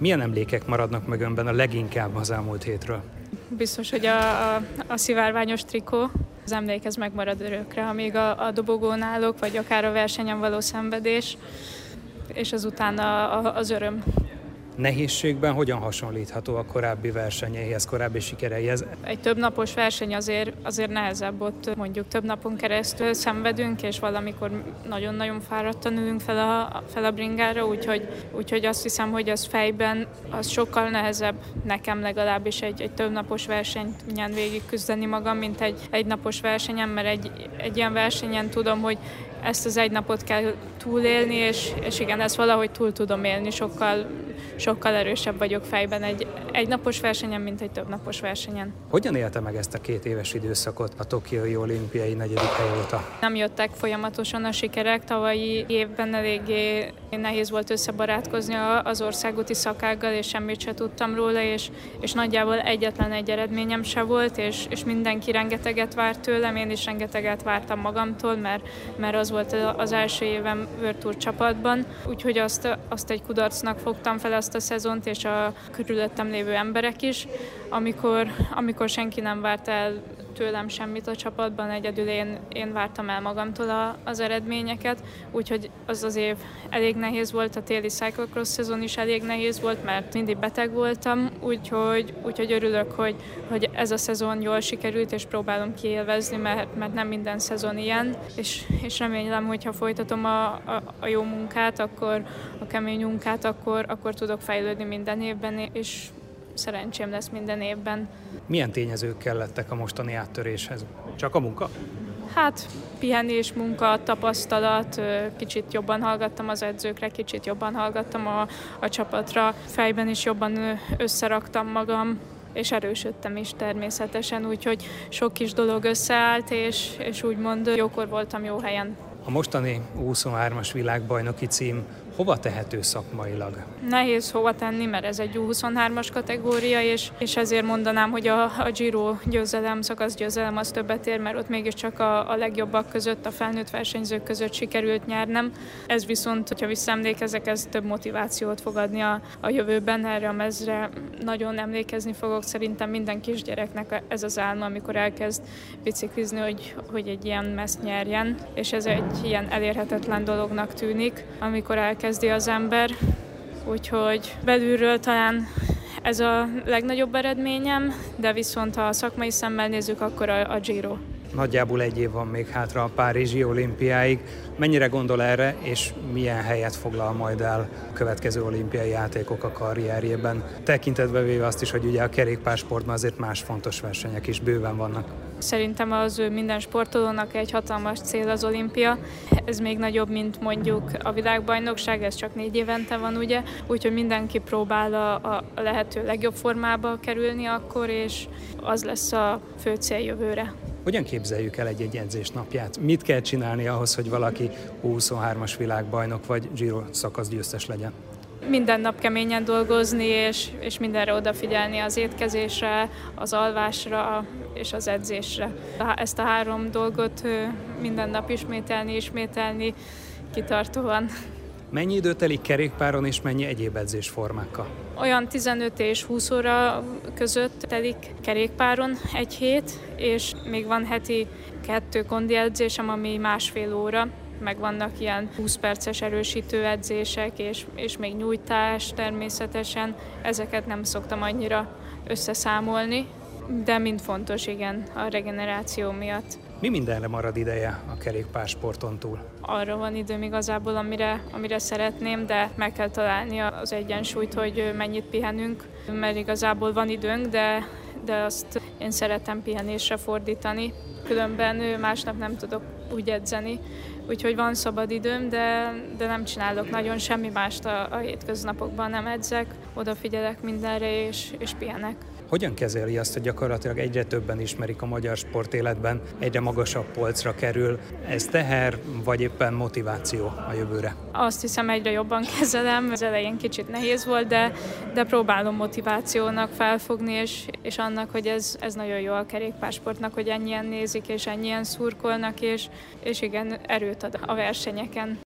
Milyen emlékek maradnak meg önben a leginkább az elmúlt hétről? Biztos, hogy a szivárványos trikó, az emlékez megmarad örökre, amíg a dobogón állok, vagy akár a versenyen való szenvedés, és azután az öröm. Nehézségben hogyan hasonlítható a korábbi versenyeihez, korábbi sikereihez? Egy többnapos verseny azért nehezebb, ott mondjuk több napon keresztül szenvedünk, és valamikor nagyon-nagyon fáradtan ülünk fel a bringára, úgyhogy azt hiszem, hogy az fejben az sokkal nehezebb nekem legalábbis egy többnapos versenyen végig küzdeni magam, mint egy napos versenyen, mert egy ilyen versenyen tudom, hogy ezt az egy napot kell túlélni, és igen, ezt valahogy túl tudom élni, sokkal erősebb vagyok fejben egy napos versenyen, mint egy több napos versenyen. Hogyan élte meg ezt a 2 éves időszakot a tokiói olimpiai 4. hely óta? Nem jöttek folyamatosan a sikerek, tavalyi évben eléggé nehéz volt összebarátkozni az országúti szakággal, és semmit se tudtam róla, és nagyjából egyetlen egy eredményem se volt, és mindenki rengeteget várt tőlem, én is rengeteget vártam magamtól, mert az volt az első évem World Tour csapatban, úgyhogy azt egy kudarcnak fogtam fel azt a szezont, és a körülöttem lévő emberek is, amikor senki nem várt el tőlem semmit a csapatban, egyedül én vártam el magamtól az eredményeket, úgyhogy az év elég nehéz volt, a téli cyclocross szezon is elég nehéz volt, mert mindig beteg voltam, úgyhogy örülök, hogy ez a szezon jól sikerült, és próbálom kiélvezni, mert nem minden szezon ilyen, és remélem, hogyha folytatom a jó munkát, akkor a kemény munkát, akkor tudok fejlődni minden évben, és szerencsém lesz minden évben. Milyen tényezők kellettek a mostani áttöréshez? Csak a munka? Hát pihenés, munka, tapasztalat, kicsit jobban hallgattam az edzőkre, kicsit jobban hallgattam a csapatra, fejben is jobban összeraktam magam, és erősödtem is természetesen, úgyhogy sok kis dolog összeállt, és úgymond jókor voltam jó helyen. A mostani 23-as világbajnoki cím hova tehető szakmailag? Nehéz hova tenni, mert ez egy U23-as kategória, és ezért mondanám, hogy a Giro győzelem, szakaszgyőzelem az többet ér, mert ott mégiscsak a legjobbak között, a felnőtt versenyzők között sikerült nyernem. Ez viszont, hogyha visszaemlékezek, ez több motivációt fog adni a jövőben, erre a mezre nagyon emlékezni fogok. Szerintem minden kisgyereknek ez az álma, amikor elkezd biciklizni, hogy egy ilyen mezt nyerjen, és ez egy ilyen elérhetetlen dolognak tűnik, amikor elkezdi az ember. Úgyhogy belülről talán ez a legnagyobb eredményem, de viszont ha a szakmai szemmel nézzük, akkor a Giro. Nagyjából egy év van még hátra a párizsi olimpiáig. Mennyire gondol erre, és milyen helyet foglal majd el a következő olimpiai játékok a karrierjében? Tekintetbe véve azt is, hogy ugye a kerékpársportban azért más fontos versenyek is bőven vannak. Szerintem az minden sportolónak egy hatalmas cél az olimpia. Ez még nagyobb, mint mondjuk a világbajnokság, ez csak 4 évente van, ugye? Úgyhogy mindenki próbál a lehető legjobb formába kerülni akkor, és az lesz a fő cél jövőre. Hogyan képzeljük el egy edzés napját? Mit kell csinálni ahhoz, hogy valaki 23-as világbajnok vagy Giro szakaszgyőztes legyen? Minden nap keményen dolgozni, és mindenre odafigyelni, az étkezésre, az alvásra és az edzésre. Ezt a 3 dolgot minden nap ismételni kitartóan. Mennyi idő telik kerékpáron, és mennyi egyéb edzésformákkal? Olyan 15 és 20 óra között telik kerékpáron egy hét, és még van heti 2 kondi edzésem, ami 1,5 óra. Meg vannak ilyen 20 perces erősítő edzések, és még nyújtás természetesen. Ezeket nem szoktam annyira összeszámolni, de mind fontos, igen, a regeneráció miatt. Mi mindenre marad ideje a kerékpársporton túl? Arra van időm igazából, amire szeretném, de meg kell találni az egyensúlyt, hogy mennyit pihenünk, mert igazából van időnk, de azt én szeretem pihenésre fordítani. Különben másnap nem tudok úgy edzeni, úgyhogy van szabad időm, de nem csinálok nagyon semmi mást a hétköznapokban, nem edzek, odafigyelek mindenre és pihenek. Hogyan kezeli azt, hogy gyakorlatilag egyre többen ismerik a magyar sportéletben, egyre magasabb polcra kerül? Ez teher, vagy éppen motiváció a jövőre? Azt hiszem, egyre jobban kezelem. Az elején kicsit nehéz volt, de próbálom motivációnak felfogni, és annak, hogy ez nagyon jó a kerékpársportnak, hogy ennyien nézik, és ennyien szurkolnak, és igen, erőt ad a versenyeken.